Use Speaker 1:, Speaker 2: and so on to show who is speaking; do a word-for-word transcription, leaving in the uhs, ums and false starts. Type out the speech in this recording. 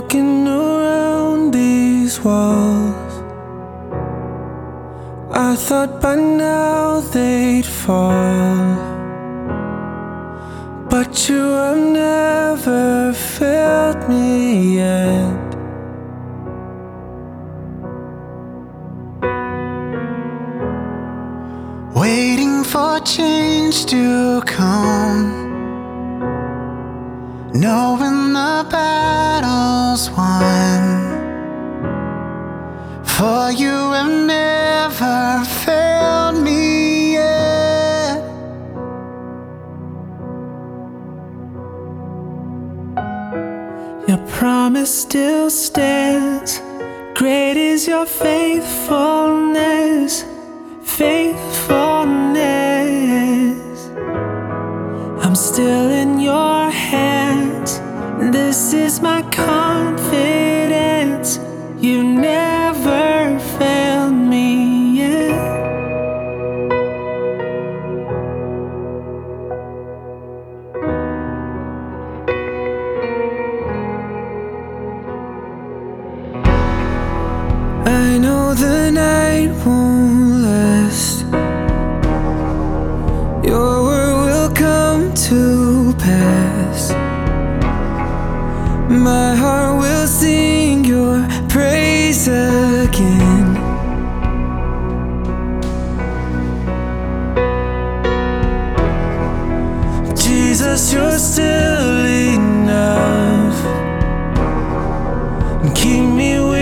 Speaker 1: walking around these walls. I thought by now they'd fall, but you have never failed me yet.
Speaker 2: Waiting for change to come, knowing the battle's won. For you have never failed me yet.
Speaker 1: Your promise still stands. Great is your faithfulness, faithfulness. I'm still in your hands. This is my confidence. You never failed me yet. I know the night won't last. Your word will come to pass. My heart will sing your praise again. Jesus, you're still enough. Keep me